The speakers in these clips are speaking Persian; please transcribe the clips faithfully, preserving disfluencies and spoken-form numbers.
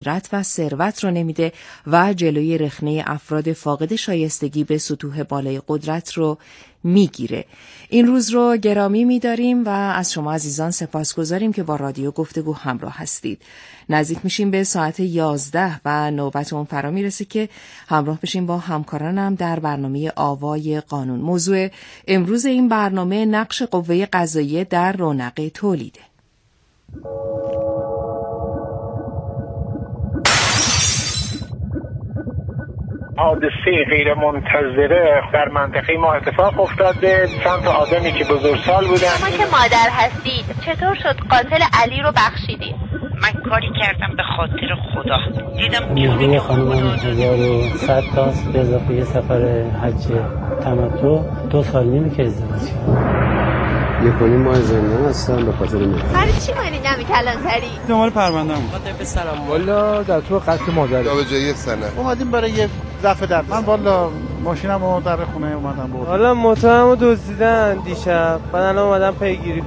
قدرت و ثروت رو نمیده و جلوی رخنه افراد فاقد شایستگی به سطوح بالای قدرت رو میگیره. این روز رو گرامی میداریم و از شما عزیزان سپاسگزاریم که با رادیو گفتگو همراه هستید. نزدیک میشیم به ساعت یازده و نوبت اون فرا میرسه که همراه بشیم با همکارانم در برنامه آوای قانون. موضوع امروز این برنامه نقش قوه قضاییه در رونق تولیده. حادثه غیر منتظره در منطقه ما اتفاق افتاده. چند تا آدمی که بزرگسال بودن. شما که مادر هستید چطور شد قاتل علی رو بخشیدید؟ من کاری کردم به خاطر خدا. دیدم نیروی خانم هزار و صد تاست به اضافه یه سفر حج تمتع. دو سال نیمه که ازدواج کردم. یک و نیم ماه زندان هستم به خاطر این. برای چی مالی نمی کلانتری؟ دنبال پرونده‌ام. خاطر پسرم. والا در تو قتل مادر. تا به جای یک سنه. اومدیم برای یه ضعف در. من والا ماشینمو در خونه اومدم برد. حالا موتورمو دزدیدن دیشب. بعد الان اومدم پیگیری.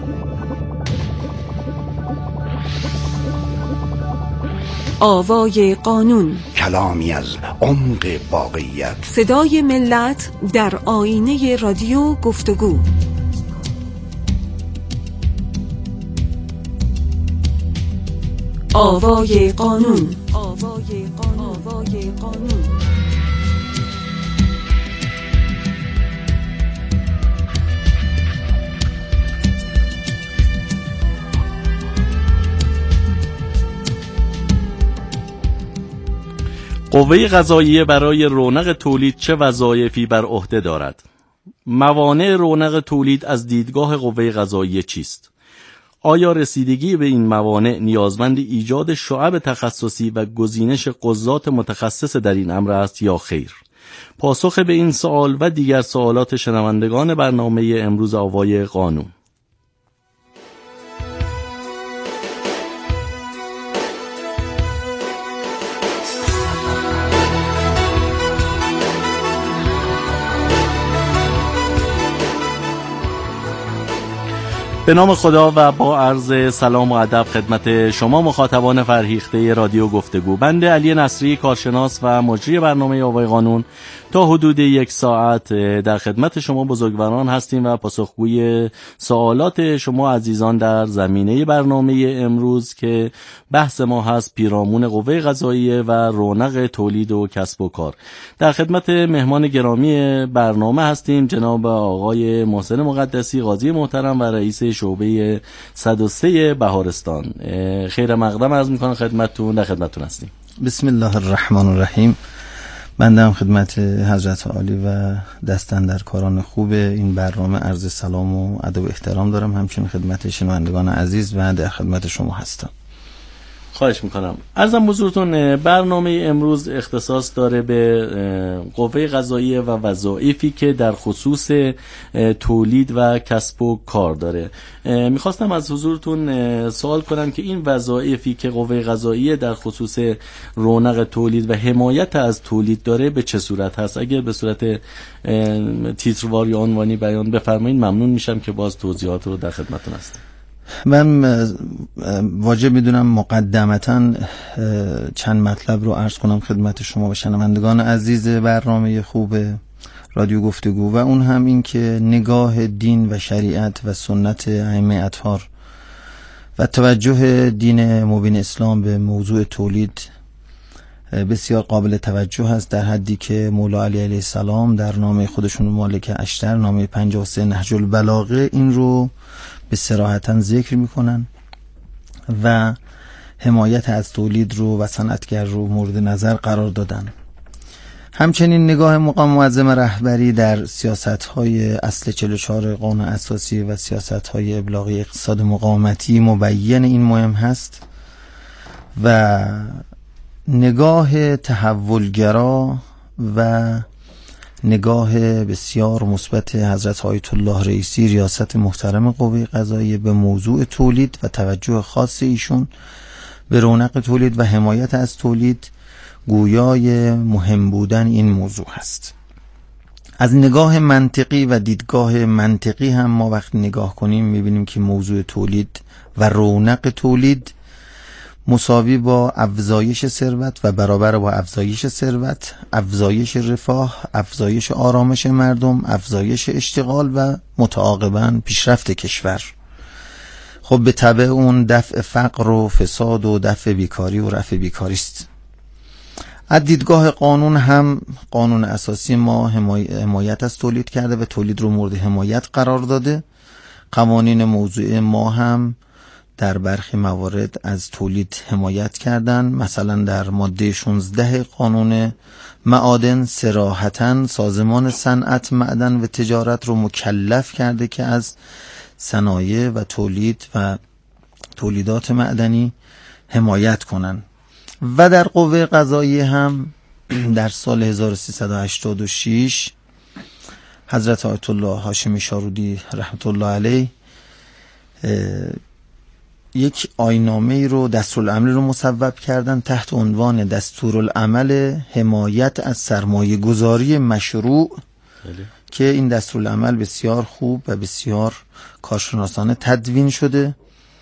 آوای قانون، کلامی از عمق واقعیت، صدای ملت در آینه رادیو گفتگو. آوای قانون، آوای قانون، آوای قانون. قوه قضاییه برای رونق تولید چه وظایفی بر عهده دارد؟ موانع رونق تولید از دیدگاه قوه قضاییه چیست؟ آیا رسیدگی به این موانع نیازمند ایجاد شعب تخصصی و گزینش قضات متخصص در این امر است یا خیر؟ پاسخ به این سوال و دیگر سوالات شنوندگان برنامه امروز آوای قانون. به نام خدا و با عرض سلام و ادب خدمت شما مخاطبان فرهیخته رادیو گفتگو. بنده علی نصری کارشناس و مجری برنامه آوای قانون تا حدود یک ساعت در خدمت شما بزرگواران هستیم و پاسخگوی سوالات شما عزیزان در زمینه برنامه امروز که بحث ما هست پیرامون قوه قضاییه و رونق تولید و کسب و کار. در خدمت مهمان گرامی برنامه هستیم جناب آقای محسن مقدسی قاضی محترم و رئیس شعبه صد و سه بهارستان. خیر مقدم عرض میکنم خدمتتون، در خدمتتون هستیم. بسم الله الرحمن الرحیم. بنده هم خدمت حضرت عالی و دستاندرکاران خوب این برنامه عرض سلام و ادب و احترام دارم، همچنین خدمت شنوندگان عزیز و در خدمت شما هستم. خواهش میکنم. عرضم حضورتون برنامه امروز اختصاص داره به قوه قضاییه و وظایفی که در خصوص تولید و کسب و کار داره. میخواستم از حضورتون سوال کنم که این وظایفی که قوه قضاییه در خصوص رونق تولید و حمایت از تولید داره به چه صورت هست؟ اگر به صورت تیتروار یا عنوانی بیان بفرمایید ممنون میشم که باز توضیحات رو در خدمتتون هستم. من واجب میدونم مقدمتاً چند مطلب رو عرض کنم خدمت شما و شنوندگان عزیز برنامه خوب رادیو گفتگو، و اون هم این که نگاه دین و شریعت و سنت ائمه اطهار و توجه دین مبین اسلام به موضوع تولید بسیار قابل توجه است، در حدی که مولا علی علیه السلام در نامه خودشون مالک اشتر نامه پنجاه و سه نهج البلاغه این رو به صراحتاً ذکر میکنن و حمایت از تولید رو و صنعتگر رو مورد نظر قرار دادن. همچنین نگاه مقام معظم رهبری در سیاست‌های اصل چهل و چهار قانون اساسی و سیاست‌های ابلاغی اقتصاد مقاومتی مبین این مهم هست و نگاه تحولگرا و نگاه بسیار مثبت حضرت آیت الله رئیسی ریاست محترم قوه قضاییه به موضوع تولید و توجه خاص ایشون به رونق تولید و حمایت از تولید گویای مهم بودن این موضوع هست. از نگاه منطقی و دیدگاه منطقی هم ما وقتی نگاه کنیم میبینیم که موضوع تولید و رونق تولید مساوی با افزایش ثروت و برابر با افزایش ثروت، افزایش رفاه، افزایش آرامش مردم، افزایش اشتغال و متعاقباً پیشرفت کشور. خب به تبع اون دفع فقر و فساد و دفع بیکاری و رفع بیکاری است. از دیدگاه قانون هم قانون اساسی ما حمایت از تولید کرده و تولید رو مورد حمایت قرار داده. قوانین موضوع ما هم در برخی موارد از تولید حمایت کردن. مثلا در ماده شانزده قانون معادن صراحتاً سازمان صنعت، معدن و تجارت رو مکلف کرده که از صنایع و تولید و تولیدات معدنی حمایت کنن. و در قوه قضاییه هم در سال هزار و سیصد و هشتاد و شش حضرت آیت الله هاشمی شارودی رحمت الله علیه یک آیین‌نامه‌ای رو دستورالعمل رو مصوب کردن تحت عنوان دستورالعمل حمایت از سرمایه گذاری مشروع بله. که این دستورالعمل بسیار خوب و بسیار کارشناسانه تدوین شده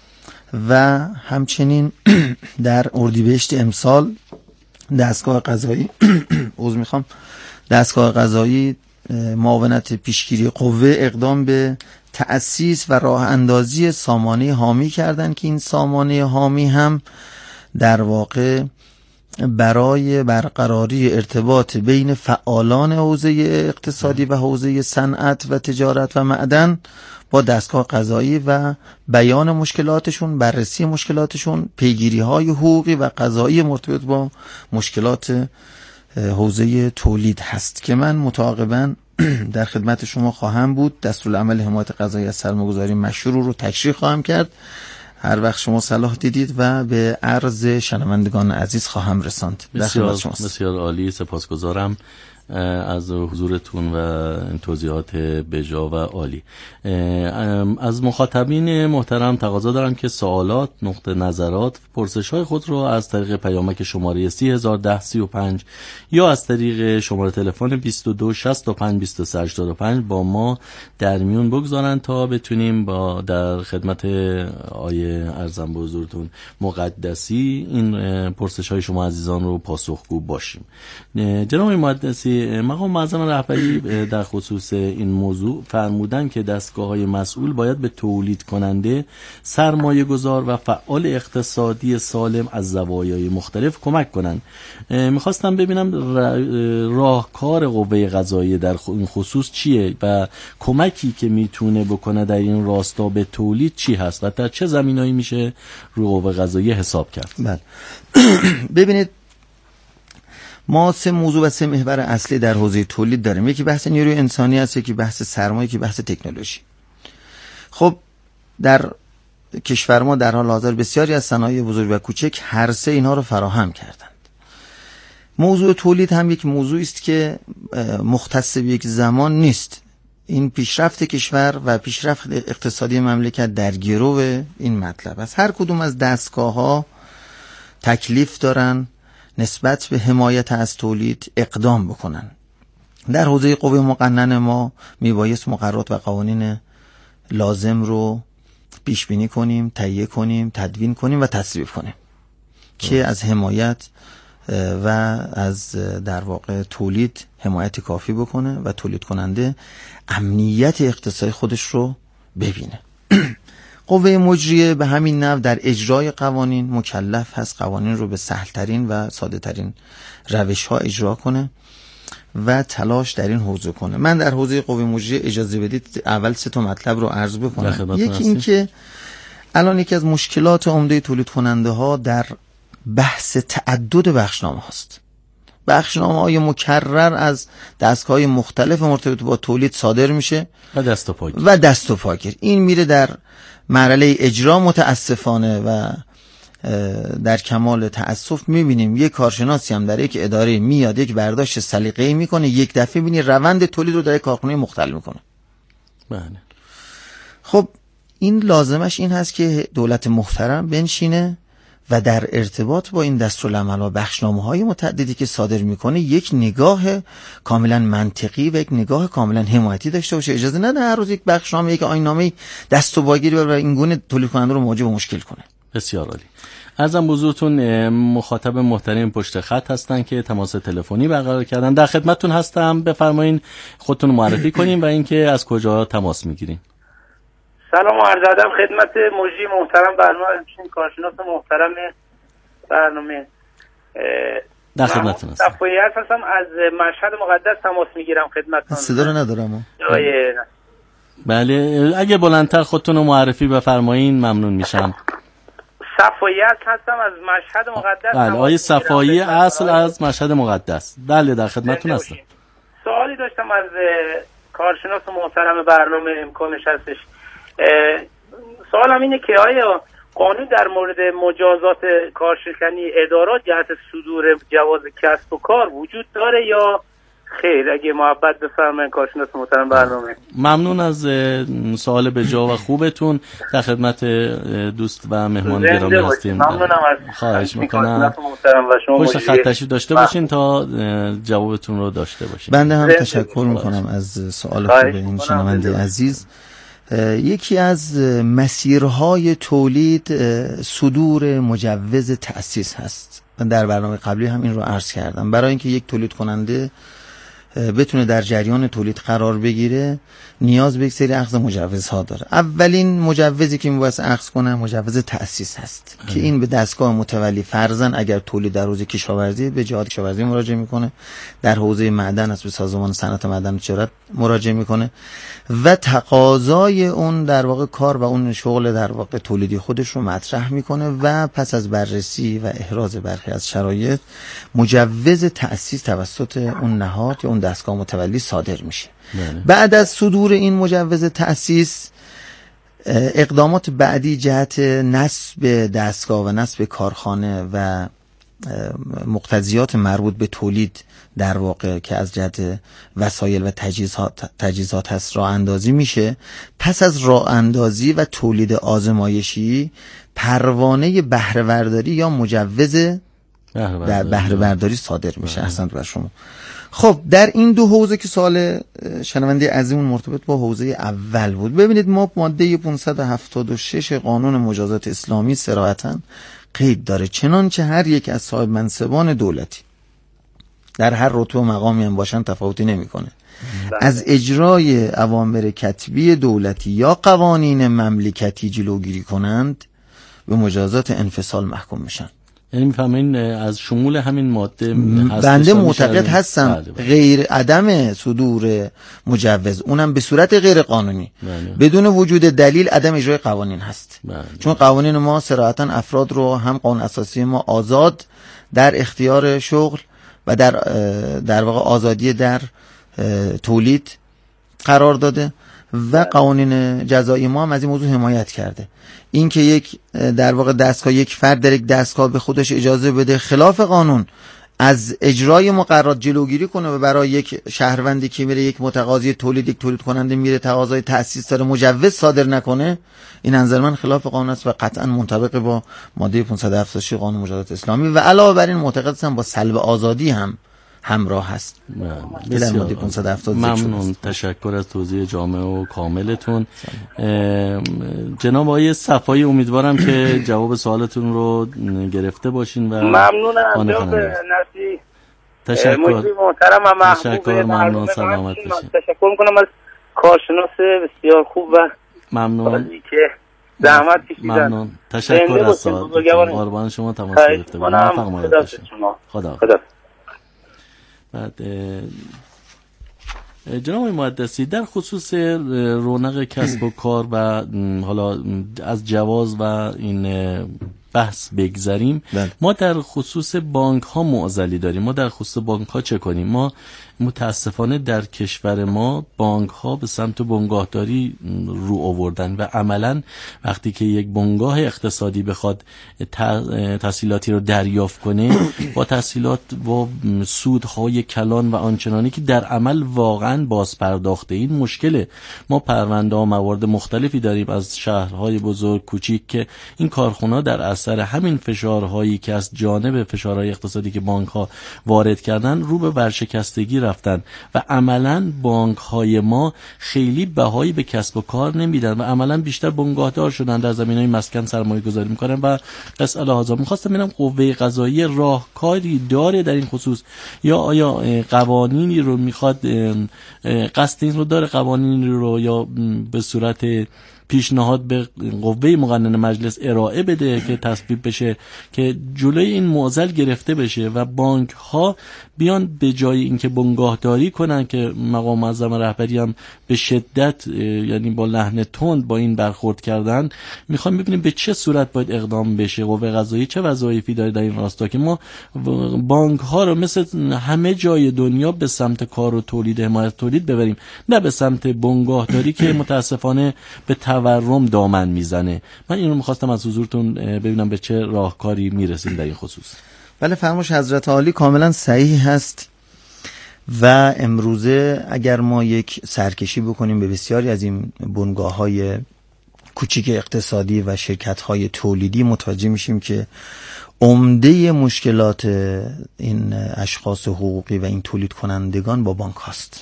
و همچنین در اردیبهشت امسال دستگاه قضایی عذر میخوام دستگاه قضایی معاونت پیشگیری قوه اقدام به تأسیس و راه اندازی سامانه حامی کردن که این سامانه حامی هم در واقع برای برقراری ارتباط بین فعالان حوزه اقتصادی و حوزه صنعت و تجارت و معدن با دستگاه قضایی و بیان مشکلاتشون، بررسی مشکلاتشون، پیگیری‌های حقوقی و قضایی مرتبط با مشکلات حوزه تولید هست که من متعاقباً در خدمت شما خواهم بود. دستورالعمل حمایت قضایی از سرمایه‌گذاری مشروع رو تشریح خواهم کرد هر وقت شما صلاح دیدید و به عرض شنوندگان عزیز خواهم رساند. بسیار بسیار عالی، سپاسگزارم از حضورتون و توضیحات بجا و عالی. از مخاطبین محترم تقاضا دارم که سوالات، نقطه نظرات، پرسش‌های خود را از طریق پیامک شماره سی هزار و ده سی و پنج یا از طریق شماره تلفن بیست و دو شصت و پنج بیست و سه هشتاد و پنج با ما در میون بگذارن تا بتونیم با در خدمت آیه ارزم به حضورتون مقدسی این پرسش‌های شما عزیزان رو پاسخگو باشیم. جناب مقدسی، مقام معظم رهبری در خصوص این موضوع فرمودن که دستگاه‌های مسئول باید به تولید کننده، سرمایه گذار و فعال اقتصادی سالم از زوایای مختلف کمک کنند. میخواستم ببینم راهکار قوه قضاییه در این خصوص چیه و کمکی که میتونه بکنه در این راستا به تولید چی هست و در چه زمینه‌ای میشه رو قوه قضاییه حساب کرد؟ بله. ببینید ما سه موضوع و سه محور اصلی در حوزه تولید داریم. یکی بحث نیروی انسانی است، یکی بحث سرمایه، یکی بحث تکنولوژی. خب در کشور ما در حال حاضر بسیاری از صنایع بزرگ و کوچک هر سه اینها رو فراهم کردند. موضوع تولید هم یک موضوعی است که مختص به یک زمان نیست. این پیشرفت کشور و پیشرفت اقتصادی مملکت در گرو این مطلب است. هر کدوم از دستگاه‌ها تکلیف دارن نسبت به حمایت از تولید اقدام بکنن. در حوزه قوه مقننه ما میبایست مقررات و قوانین لازم رو پیش بینی کنیم، تهیه کنیم، تدوین کنیم و تصویب کنیم که از حمایت و از در واقع تولید حمایت کافی بکنه و تولید کننده امنیت اقتصادی خودش رو ببینه. قوه مجریه به همین نحو در اجرای قوانین مکلف هست قوانین رو به سهلترین و ساده ترین روش ها اجرا کنه و تلاش در این حوزه کنه. من در حوزه قوه مجریه اجازه بدید اول سه تا مطلب رو عرض بکنم. یکی این که الان یکی از مشکلات عمده تولید کننده ها در بحث تعدد بخشنامه هاست. بخشنامه های مکرر از دستگاه مختلف مرتبط با تولید صادر میشه و دست و پاگیر و دست و پاگیر این میره در مرحله اجرا. متاسفانه و در کمال تاسف میبینیم یک کارشناسی هم در یک اداره میاد یک برداشت سلیقه‌ای میکنه، یک دفعه ببینی روند تولید رو در یک کارخونه مختل میکنه. بله. خب این لازمش این هست که دولت محترم بنشینه و در ارتباط با این دستورالعمل و بخشنامه‌های متعددی که صادر میکنه یک نگاه کاملا منطقی و یک نگاه کاملا حمایتی داشته باشه. اجازه نده هر روز یک بخشنامه، یک آیین‌نامه دست و باگیری و این گونه تولید کننده رو مواجه با مشکل کنه. بسیار عالی. ارزم بزرگتون مخاطب محترم پشت خط هستن که تماس تلفنی برقرار کردن. در خدمتتون هستم، بفرمایین خودتون معرفی کنین و اینکه از کجا تماس میگیرین. سلام و عرض ادب خدمت مجری محترم برنامه، همچنین کارشناس محترم برنامه. در خدمتتون هستم. صفایی هستم، از مشهد مقدس تماس میگیرم خدمتتون. صدا رو ندارم. بله، اگه بلندتر خودتون رو معرفی بفرمایین ممنون میشم. صفایی هستم از مشهد مقدس. بله، آقای صفایی اصل از مشهد مقدس. بله، در خدمتتون هستم. سوالی داشتم از کارشناس محترم برنامه، امکانش هستش. سوالم اینه که آیا قانون در مورد مجازات کارشکنی ادارات جهت صدور جواز کسب و کار وجود داره یا خیر؟ اگه محبت بفرمایید کارشناس محترم برنامه. ممنون از سوال بجا و خوبتون. در خدمت دوست و مهمان گرامی هستیم. ممنونم از خواهش میکنم. پشت خط تشریف داشته باشین تا جوابتون رو داشته باشین. بنده هم تشکر میکنم از سوال خوب این شنونده عزیز. یکی از مسیرهای تولید صدور مجوز تأسیس هست. من در برنامه قبلی هم این رو عرض کردم. برای اینکه یک تولید کننده بتونه در جریان تولید قرار بگیره نیاز به یک سری اخذ مجوزها داره. اولین مجوزی که میباید اخذ کنه مجوز تأسیس هست اه. که این به دستگاه متولی فرضاً اگر تولید در حوزه کشاورزی به جهات کشاورزی مراجعه میکنه، در حوزه معدن است به سازمان صنعت معدن و تجارت مراجعه میکنه و تقاضای اون در واقع کار و اون شغل در واقع تولیدی خودش رو مطرح میکنه و پس از بررسی و احراز برخی از شرایط مجوز تأسیس توسط اون نهاد یا اون دستگاه متولی صادر میشه. بله. بعد از صدور این مجوز تأسیس اقدامات بعدی جهت نصب دستگاه و نصب کارخانه و مقتضیات مربوط به تولید در واقع که از جهت وسایل و تجهیزات تجهیزات هست راه اندازی میشه. پس از راه اندازی و تولید آزمایشی پروانه بهره برداری یا مجوز بهره برداری صادر میشه. احسن بر شما. خب در این دو حوزه که سوال شنونده عزیزمون مرتبط با حوزه اول بود، ببینید ما ماده پانصد و هفتاد و شش قانون مجازات اسلامی صراحتاً قید داره، چنانچه هر یک از صاحب منصبان دولتی در هر رتبه و مقامی هم باشن تفاوتی نمیکنه از اجرای اوامر کتبی دولتی یا قوانین مملکتی جلوگیری کنند به مجازات انفصال محکوم میشن. یعنی میفهمین از شمول همین ماده بنده معتقد هستم بله بله. غیر عدم صدور مجوز اونم به صورت غیر قانونی بله. بدون وجود دلیل عدم اجرای قوانین هست بله. چون قوانین ما صراحتا افراد رو هم قانون اساسی ما آزاد در اختیار شغل و در در واقع آزادی در تولید قرار داده و قوانین جزایی ما هم از این موضوع حمایت کرده. این که یک در واقع دستگاه یک فرد در یک دستگاه به خودش اجازه بده خلاف قانون از اجرای مقررات جلوگیری کنه و برای یک شهروندی که میره یک متقاضی تولید یک تولید کننده میره تقاضای تأسیس داره مجوز صادر نکنه، این نظر من خلاف قانون است و قطعا منطبق با ماده پانصد و هفتاد و شش قانون مجازات اسلامی و علاوه بر این معتقد هستم با سلب آزادی هم همراه هست. بسیار ممنون، تشکر از توضیح جامع و کاملتون. جناب آقای صفایی امیدوارم که جواب سوالتون رو گرفته باشین و ممنونم جناب نصری. تشکر محترم و محبوب. تشکر، ممنون، سلامت باشین. تشکر میکنم از کارشناس بسیار خوب و ممنون که زحمت کشیدن. ممنون، تشکر از سوالتون. قربان شما تماس گرفته باشین. خدا خدا خدا. بعد جناب مهندسی در خصوص رونق کسب و کار و حالا از جواز و این بحث بگذاریم، ما در خصوص بانک ها معضلی داریم. ما در خصوص بانک ها چه کنیم؟ ما متاسفانه در کشور ما بانک ها به سمت بنگاهداری رو آوردن و عملا وقتی که یک بنگاه اقتصادی بخواد تسهیلاتی رو دریافت کنه با تسهیلات و سودهای کلان و آنچنانی که در عمل واقعا باز پرداخته، این مشکله. ما پرونده ها موارد مختلفی داریم از شهرهای بزرگ کوچیک که این کارخونه در اثر همین فشارهایی که از جانب فشارهای اقتصادی که بانک ها وارد کردن رو به ورشکستگی رفتن و عملاً بانک‌های ما خیلی بهایی به کسب و کار نمیدن و عملاً بیشتر بنگاهدار شدن، در زمینه‌های مسکن سرمایه گذاری میکنن و قصه لحاظا. میخواستم ببینم قوه قضاییه راهکاری داره در این خصوص یا آیا قوانینی رو میخواد، قصد این رو داره قوانینی رو یا به صورت پیشنهاد به قوه مقننه مجلس ارائه بده که تصویب بشه که جلوی این معضل گرفته بشه و بانک ها بیان به جای اینکه بنگاهداری کنن که مقام معظم رهبری هم به شدت یعنی با لحن تند با این برخورد کردن، میخوام ببینیم به چه صورت باید اقدام بشه، قوه قضاییه چه وظایفی داره در این راستا که ما بانک ها رو مثل همه جای دنیا به سمت کار و تولید، حمایت تولید ببریم، نه به سمت بنگاهداری که متاسفانه به تورم دامن میزنه. من این رو میخواستم از حضورتون ببینم به چه راهکاری میرسیم در این خصوص. بله، فرمایش حضرت عالی کاملا صحیح هست و امروزه اگر ما یک سرکشی بکنیم به بسیاری از این بنگاه‌های کوچیک اقتصادی و شرکت‌های تولیدی، متوجه میشیم که عمده مشکلات این اشخاص حقوقی و این تولید کنندگان با بانک هاست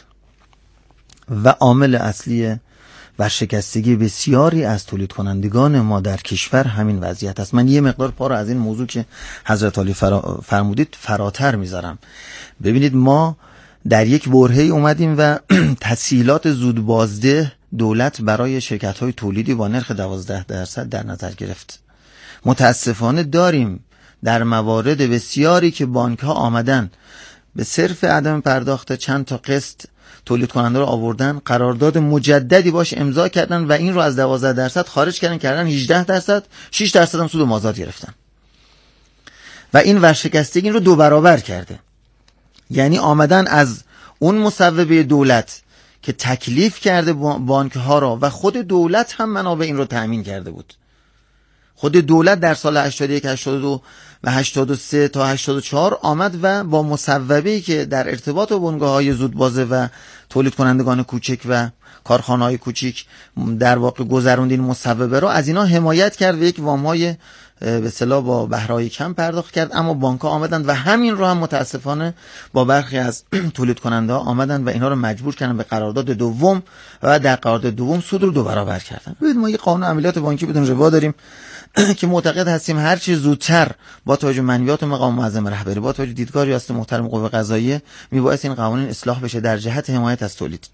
و عامل اصلی ورشکستگی بسیاری از تولید کنندگان ما در کشور همین وضعیت است. من یه مقدار پا رو از این موضوع که حضرت عالی فرا فرمودید فراتر میذارم. ببینید ما در یک برهه‌ای اومدیم و تسهیلات زود بازده دولت برای شرکت‌های تولیدی با نرخ دوازده درصد در نظر گرفت. متاسفانه داریم در موارد بسیاری که بانک‌ها آمدن به صرف عدم پرداخت چند تا قسط تولید کننده رو آوردن، قرارداد مجددی باش امضا کردن و این رو از دوازده درصد خارج کردن کردن هجده درصد، شش درصد هم سود و مازاد گرفتن و این ورشکستگی این رو دو برابر کرده. یعنی آمدن از اون مصوبه دولت که تکلیف کرده بانک ها را و خود دولت هم منابع این رو تأمین کرده بود. خود دولت در سال هشتاد و یک هشتاد و دو و هشتاد و سه تا هشتاد و چهار آمد و با مصوبه‌ای که در ارتباط با بنگاه‌های زودبازه و تولید کنندگان کوچک و کارخانه‌های کوچک در واقع گذروند این مصوبه رو از اینا حمایت کرد و یک وام‌های به اصطلاح با بهرهای کم پرداخت کرد. اما بانک‌ها آمدند و همین رو هم متاسفانه با برخی از تولید کننده‌ها آمدند و اینا رو مجبور کردن به قرارداد دوم و در قرارداد دوم سود رو دو برابر کردن. ببینید ما یه قانون عملیات بانکی بدون ربا داریم که معتقد هستیم هر چه زودتر با توجه منویات و مقام معظم رهبری با توجه دیدگاه ریاست محترم قوه قضاییه میبایست این قوانین اصلاح بشه در جهت حمایت از تولید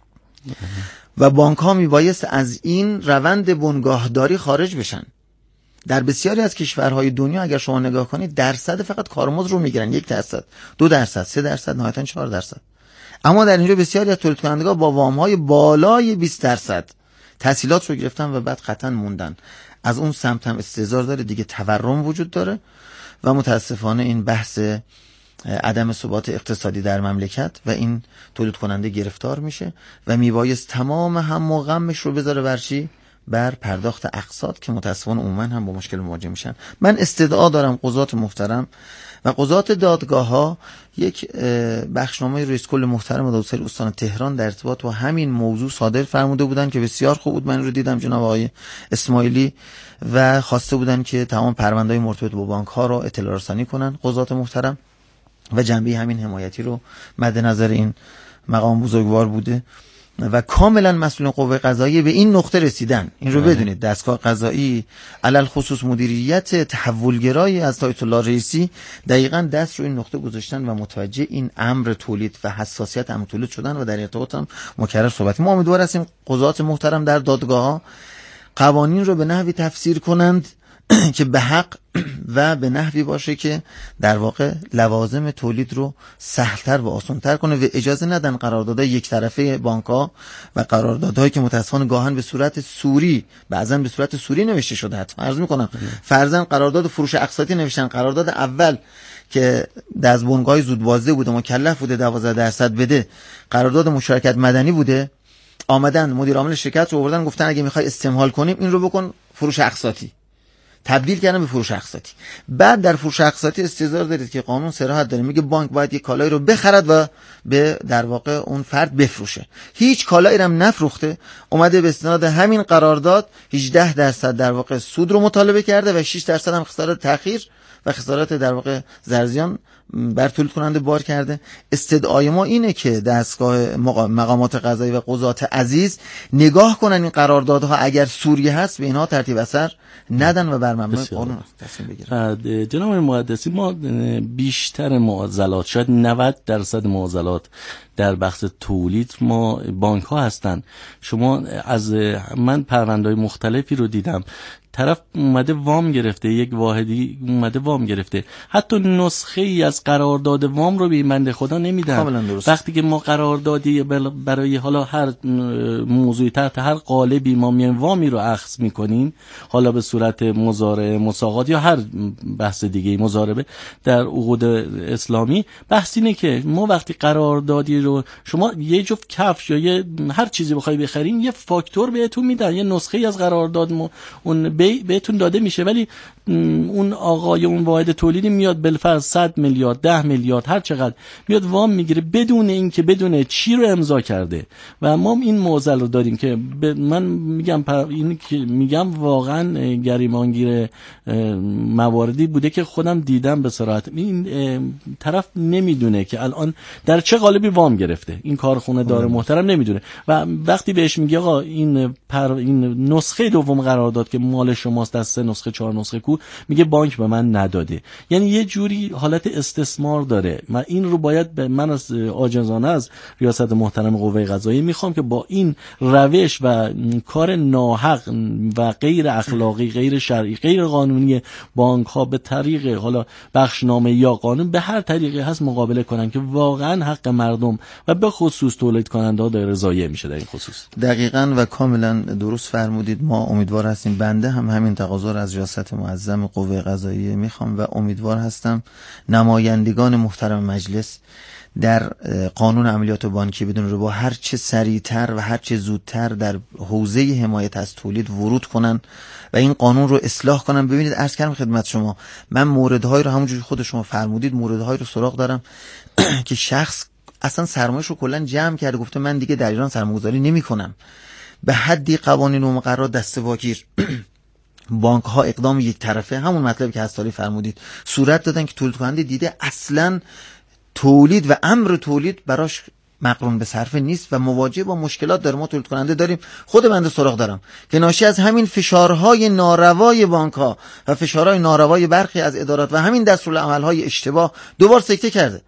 و بانک ها میبایست از این روند بنگاهداری خارج بشن. در بسیاری از کشورهای دنیا اگر شما نگاه کنید درصد فقط کارمزد رو میگیرن، یک درصد، دو درصد، سه درصد، نهایتاً چهار درصد. اما در اینجا بسیاری از تولید کنندگان با وام های بالای بیست درصد تسهیلات رو گرفتن و بعد قطعاً موندن. از اون سمت هم استحضار داره دیگه، تورم وجود داره و متاسفانه این بحث عدم ثبات اقتصادی در مملکت و این تولید کننده گرفتار میشه و میبایست تمام هم و غمش رو بذاره بر چی؟ بر پرداخت اقساط که متاسفانه عموما هم با مشکل مواجه میشن. من استدعا دارم قضات محترم و قضات دادگاه ها یک بخشنامه رئیس کل محترم دادسری استان تهران در ارتباط با همین موضوع صادر فرموده بودن که بسیار خوب بود. من رو دیدم جناب آقای اسماعیلی و خواسته بودن که تمام پرونده‌های مرتبط با بانک ها رو اطلاع رسانی کنن قضات محترم و جنبه همین حمایتی رو مد نظر این مقام بزرگوار بوده و کاملا مسئول قوه قضاییه به این نقطه رسیدن. این رو بدونید دستگاه قضایی علل خصوص مدیریت تحولگرای از آیت الله رئیسی دقیقاً دست رو این نقطه گذاشتن و متوجه این امر تولید و حساسیت امر تولید شدن و در ارتباط هم مکرر صحبت. ما امیدوار هستیم قضات محترم در دادگاه ها قوانین رو به نحوی تفسیر کنند که به حق و به نحوی باشه که در واقع لوازم تولید رو سهلتر و آسانتر کنه و اجازه ندن قراردادهای یک طرفه بانک‌ها و قراردادهایی که متأسفانه گاهن به صورت سوری بعضن به صورت سوری نوشته شده. حتما عرض می‌کنم فرضاً قرارداد فروش اقساطی نوشتن، قرارداد اول که از بنگاه زودبازده بوده مکلف بوده دوازده درصد بده، قرارداد مشارکت مدنی بوده، آمدن مدیر عامل شرکت رو آوردن گفتن اگه می‌خوای استمهال کنیم این رو بکن فروش اقساطی، تبدیل کردن به فروش اقساطی. بعد در فروش اقساطی استحضار دارید که قانون صراحت داره، میگه بانک باید یک کالایی رو بخرد و به در واقع اون فرد بفروشه. هیچ کالایی هم نفروخته، اومده به استناد همین قرارداد هجده درصد در واقع سود رو مطالبه کرده و شش درصد هم خسارت تأخیر و خسارت در واقع زرزیان بر تولید کننده بار کرده. استدعای ما اینه که دستگاه مقامات قضایی و قضات عزیز نگاه کنن این قراردادها اگر سوری هست به اینها ترتیب اثر ندن و بر مبنای قانون تصمیم بگیرن. جناب مقدسی، ما بیشتر معضلات، شاید نود درصد معضلات در بخش تولید ما بانک ها هستن. شما از من پرونده‌های مختلفی رو دیدم، طرف اومده وام گرفته، یک واحدی اومده وام گرفته، حتی نسخه ای از قرارداد وام رو به این بنده خدا نمیدن. وقتی که ما قراردادی برای حالا هر موضوعی تحت هر قالبی ما میایم وامی رو اخذ میکنیم، حالا به صورت مزارعه، مساقات یا هر بحث دیگه مضاربه در عقود اسلامی، بحث اینه که ما وقتی قراردادی رو شما یه جفت کفش یا یه هر چیزی بخوای بخرین، یه فاکتور بهتون میدن، یه نسخه ای از قرارداد ما اون بهتون داده میشه، ولی اون آقای اون واحد تولیدی میاد بالفرض صد میلیارد ده میلیارد هر چقدر میاد وام میگیره بدون اینکه بدون چی رو امضا کرده. و ما این معضل رو داریم که من میگم این که میگم واقعا گریمانگیر مواردی بوده که خودم دیدم به صراحت. این طرف نمیدونه که الان در چه قالبی وام گرفته، این کارخونه دار محترم نمیدونه و وقتی بهش میگه آقا این پر این نسخه دوم قرارداد که مال شماست از سه نسخه چهار نسخه کو، میگه بانک به من نداده. یعنی یه جوری حالت استثمار داره و این رو باید به من از عاجزانه از ریاست محترم قوه قضاییه میخوام که با این روش و کار ناحق و غیر اخلاقی، غیر شرعی، غیر قانونی بانک ها به طریق حالا بخشنامه یا قانون به هر طریقی هست مقابله کنن که واقعا حق مردم و به خصوص تولید کننده ها داره ضایع میشه در این خصوص. دقیقاً و کاملا درست فرمودید. ما امیدوار هستیم، بنده هم همین تقاضا رو از ریاست معظم قوه قضاییه میخوام و امیدوار هستم نمایندگان محترم مجلس در قانون عملیات بانکی بدون رو با هر چه سریعتر و هر چه زودتر در حوزه حمایت از تولید ورود کنن و این قانون رو اصلاح کنن. ببینید عرض کردم خدمت شما، من موردهای رو همونجوری خود شما فرمودید موردهای رو سراغ دارم که شخص اصلا سرمایه‌اش رو کلا جمع کرده، گفته من دیگه در ایران سرمایه‌گذاری نمی‌کنم، به حدی قوانین و مقررات دسته‌واگیر بانک ها اقدام یک طرفه، همون مطلبی که هستالی فرمودید، صورت دادن که تولید کننده دیده اصلا تولید و امر تولید براش مقرون به صرفه نیست و مواجه با مشکلات داره. ما تولید کننده داریم، خود بنده سراغ دارم که ناشی از همین فشارهای ناروای بانک ها و فشارهای ناروای برخی از ادارات و همین دستورالعمل‌های اشتباه دوبار سکته کرده.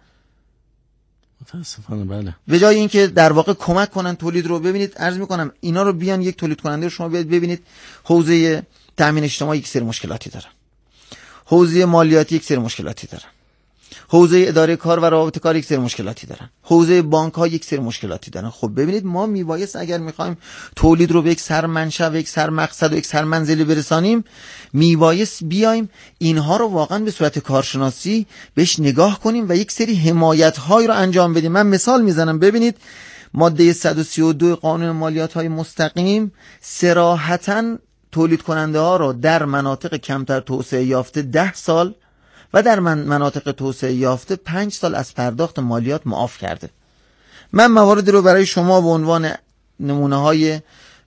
متاسفانه بله. به جای اینکه در واقع کمک کنن تولید رو، ببینید عرض میکنم اینا رو بیان یک تولید کننده رو شما بیاد ببینید حوزه تامین اجتماعی یک سری مشکلاتی داره، حوزه مالیاتی یک سری مشکلاتی داره، حوزه اداره کار و روابط کار یک سری مشکلاتی دارن، حوزه بانک ها یک سری مشکلاتی دارن. خب ببینید ما میبایست اگر میخوایم تولید رو به یک سر منشأ و یک سر مقصد و یک سر منزلی برسانیم، میبایست بیایم اینها رو واقعا به صورت کارشناسی بهش نگاه کنیم و یک سری حمایت های رو انجام بدیم. من مثال میزنم، ببینید ماده صد و سی و دو قانون مالیات های مستقیم صراحتاً تولید کننده ها رو در مناطق کمتر توسعه یافته ده سال و در من مناطق توسعه یافته پنج سال از پرداخت مالیات معاف کرده. من مواردی رو برای شما به عنوان نمونه های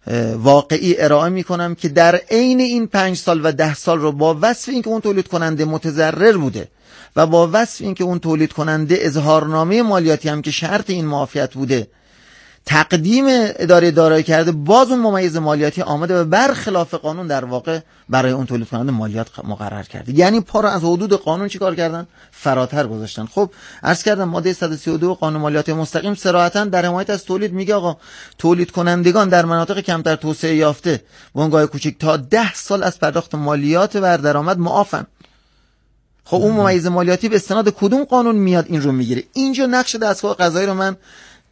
واقعی ارائه می کنم که در عین این پنج سال و ده سال رو با وصف این که اون تولید کننده متضرر بوده و با وصف این که اون تولید کننده اظهارنامه مالیاتی هم که شرط این معافیت بوده تقدیم اداره دارایی کرده، باز اون ممیز مالیاتی آمده و برخلاف قانون در واقع برای اون تولید کننده مالیات مقرر کرده. یعنی پا رو از حدود قانون چی کار کردن؟ فراتر گذاشتن. خب عرض کردم ماده صد و سی و دو قانون مالیات مستقیم صراحتاً در حمایت از تولید میگه آقا تولید کنندگان در مناطق کمتر توسعه یافته بنگاه کوچک تا ده سال از پرداخت مالیات بر درآمد معافن. خب اون ممیز مالیاتی به استناد کدوم قانون میاد این رو میگیره؟ اینجا نقش دستگاه قضایی رو من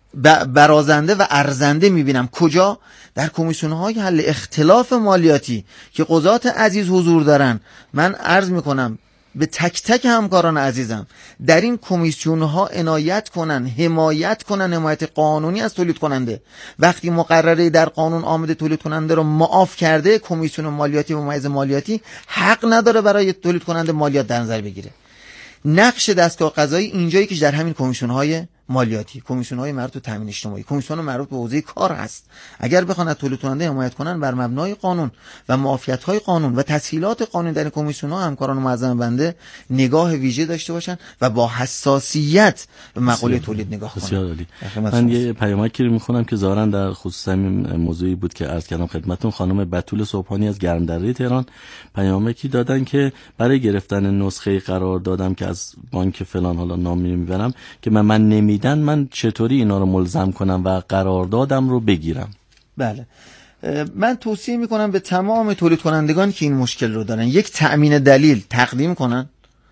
برازنده و ارزنده میبینم. کجا؟ در کمیسیون های حل اختلاف مالیاتی که قضات عزیز حضور دارن. من عرض میکنم به تک تک همکاران عزیزم در این کمیسیون ها عنایت کنن، حمایت کنن، حمایت قانونی از تولید کننده. وقتی مقرره در قانون آمده تولید کننده رو معاف کرده، کمیسیون مالیاتی و ممیز مالیاتی حق نداره برای تولید کننده مالیات در نظر بگیره. نقش دستگاه قضایی اینجایی که در همین کمیسیون های مالیاتی، کمیسیون‌های مربوط به تامین اجتماعی، کمیسیون مربوط به حوزه کار هست. اگر بخوان از تولید کننده حمایت کنن بر مبنای قانون و معافیت‌های قانون و تسهیلات قانون در کمیسیون‌ها، همکاران معظم بنده نگاه ویژه داشته باشن و با حساسیت به مقوله تولید نگاه کنن. بسیار عالی. من یه پیامکی رو می‌خونم که ظاهراً در خصوص همین موضوعی بود که عرض کردم خدمتتون. خانم بتول صبحانی از گرمدره تهران پیامکی دادن که برای گرفتن نسخه قرار دادم که از بانک فلان حالا نام نمیبرم که من, من نمیدن، من چطوری اینا رو ملزم کنم و قراردادم رو بگیرم؟ بله، من توصیه میکنم به تمام تولید کنندگان که این مشکل رو دارن یک تأمین دلیل تقدیم کنن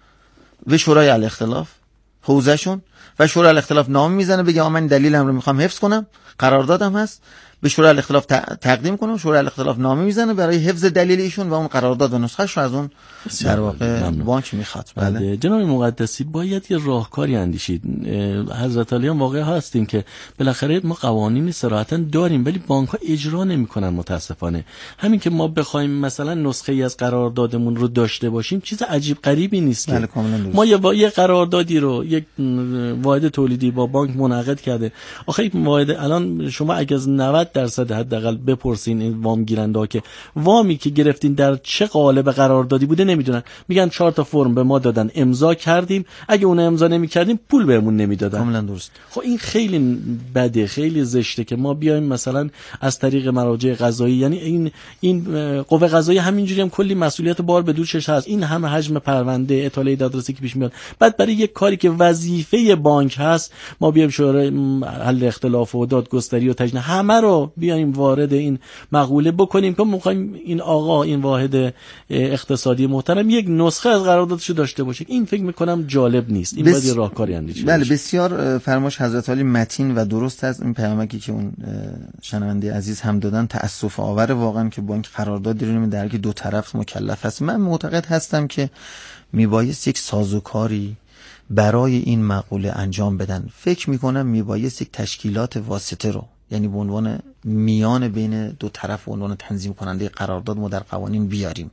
به شورای الاختلاف حوزهشون و شورای الاختلاف نام میزنه بگه من دلیلم رو میخوام حفظ کنم، قراردادم هست، به شورای الاختلاف تقدیم کنم، شورای الاختلاف نامه میزنه برای حفظ دلیل ایشون و اون قرارداد و نسخه‌اش رو از اون در واقع بانک میخواد. بله جناب مقدسی، باید یه راهکاری اندیشید. حضرت علی هم واقعا هستیم که بالاخره ما قوانین صراحتا داریم ولی بانک ها اجرا نمیکنن متاسفانه. همین که ما بخوایم مثلا نسخه ای از قراردادمون رو داشته باشیم چیز عجیب غریبی نیست که بله، ما یه با یه قراردادی رو یک واحد تولیدی با بانک منعقد کرده. آخه این واحد الان شما اگه از نود درصد حداقل بپرسین این وام گیرنده ها که وامی که گرفتین در چه قالب قراردادی بوده نمیدونن، میگن چهار تا فرم به ما دادن امضا کردیم، اگه اون امضا نمیکردیم پول بهمون نمیدادن. کاملا درست. خب این خیلی بده، خیلی زشته که ما بیایم مثلا از طریق مراجع قضایی، یعنی این این قوه قضایی همینجوری هم کلی مسئولیت بار به دوشش هست، این همه حجم پرونده اطلاعیه دادرسی که پیش میاد، بعد برای یک کاری که وظیفه بانک هست ما بیایم شورای حل اختلاف و دادگستری و تجنیه همه رو بیایم وارد این مقوله بکنیم که می‌خوایم این آقا این واحد اقتصادی محترم یک نسخه از قراردادشو داشته باشه. این فکر می‌کنم جالب نیست. این بس... باید راهکاری اندیشه بله باشه. بسیار فرماش حضرت عالی متین و درست است. این پیامکی که اون شنونده عزیز هم دادن تأسف آور واقعا که بانک قرارداد رو در که دو طرف مکلف است. من معتقد هستم که میبایست یک سازوکاری برای این مقوله انجام بدن. فکر میکنم میبایست یک تشکیلات واسطه رو، یعنی به عنوان میان بین دو طرف به عنوان تنظیم کننده قرارداد ما در قوانین بیاریم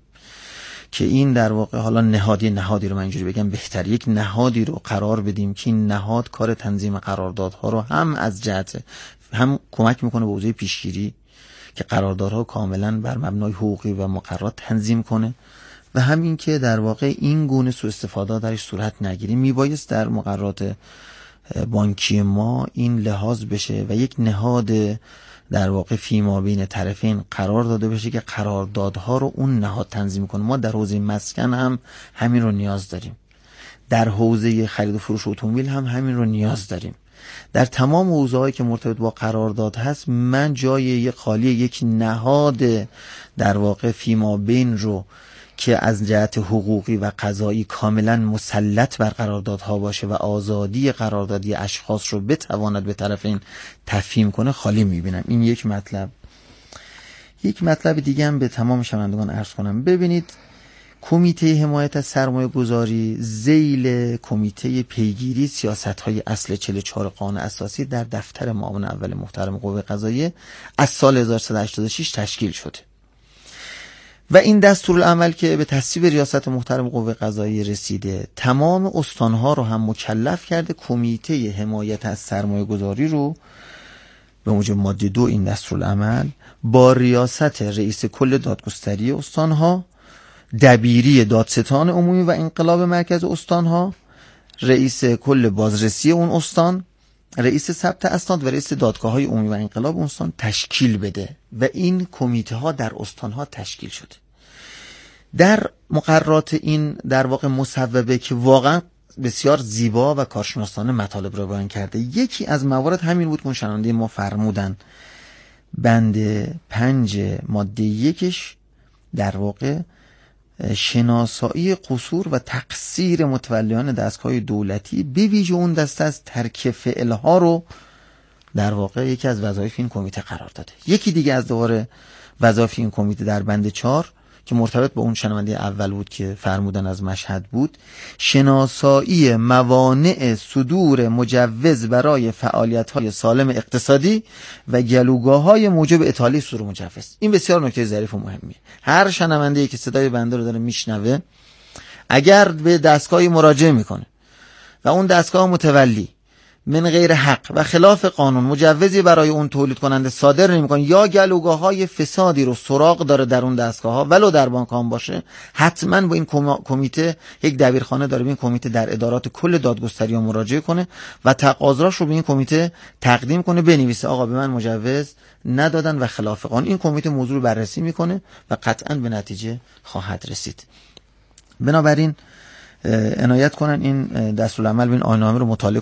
که این در واقع حالا نهادی نهادی رو من اینجوری بگم بهتر، یک نهادی رو قرار بدیم که این نهاد کار تنظیم قراردادها رو هم از جهت هم کمک میکنه به حوزه پیشگیری که قراردادها کاملا بر مبنای حقوقی و مقررات تنظیم کنه و همین که در واقع این گونه سوء استفاده درش صورت نگیره. میبایست در مقررات بانکی ما این لحاظ بشه و یک نهاد در واقع فیما بین طرفین قرار داده بشه که قراردادها رو اون نهاد تنظیم کنه. ما در حوزه مسکن هم همین رو نیاز داریم، در حوزه خرید و فروش اتومبیل هم همین رو نیاز داریم، در تمام حوزه‌هایی که مرتبط با قرارداد هست من جای یک خالی یک نهاد در واقع فیما بین رو که از جهت حقوقی و قضایی کاملا مسلط بر قراردادها باشه و آزادی قراردادی اشخاص رو بتواند به طرفین تفهیم کنه خالی میبینم. این یک مطلب. یک مطلب دیگه هم به تمام شنوندگان عرض کنم. ببینید کمیته حمایت از سرمایه گذاری ذیل کمیته پیگیری سیاست‌های اصل چهل و چهار قانون اساسی در دفتر معاون اول محترم قوه قضاییه از سال هزار و سیصد و هشتاد و شش تشکیل شده و این دستورالعمل که به تصویب ریاست محترم قوه قضاییه رسیده تمام استانها رو هم مکلف کرده کمیته حمایت از سرمایه گذاری رو به موجب ماده دو این دستورالعمل با ریاست رئیس کل دادگستری استانها، دبیری دادستان عمومی و انقلاب مرکز استانها، رئیس کل بازرسی اون استان، رئیس ثبت اسناد و رئیس دادگاه‌های عمومی و انقلاب استان تشکیل بده و این کمیته ها در استانها تشکیل شده. در مقررات این در واقع مصوبه که واقعا بسیار زیبا و کارشناسانه مطالب را بیان کرده، یکی از موارد همین بود که شنونده ما فرمودن بند پنج ماده یکش در واقع شناسایی قصور و تقصیر متولیان دستگاه دولتی به ویژه اون دسته از ترک فعلها رو در واقع یکی از وظایف این کمیته قرار داده. یکی دیگه از دوباره وظایف این کمیته در بند چهار که مرتبط با اون شنونده اول بود که فرمودن از مشهد بود، شناسایی موانع صدور مجوز برای فعالیت‌های سالم اقتصادی و گلوگاه‌های موجب اطاله صدور مجوز. این بسیار نکته ظریف و مهمیه. هر شنونده‌ای که صدای بنده رو داره میشنوه اگر به دستگاهی مراجعه میکنه و اون دستگاه متولی من غیر حق و خلاف قانون مجوزی برای اون تولید کننده صادر نمی‌کنه یا گلوگاه‌های فسادی رو سراغ داره در اون دستگاه‌ها ولو در بانک هم باشه، حتما با این کمیته، یک دبیرخانه داره، به این کمیته در ادارات کل دادگستری مراجعه کنه و تقاضاش رو به این کمیته تقدیم کنه، بنویسه آقا به من مجوز ندادن و خلاف قانون. این کمیته موضوع رو بررسی میکنه و قطعا به نتیجه خواهد رسید. بنابراین عنایت کنن این دستورالعمل و این آیین‌نامه رو مطالعه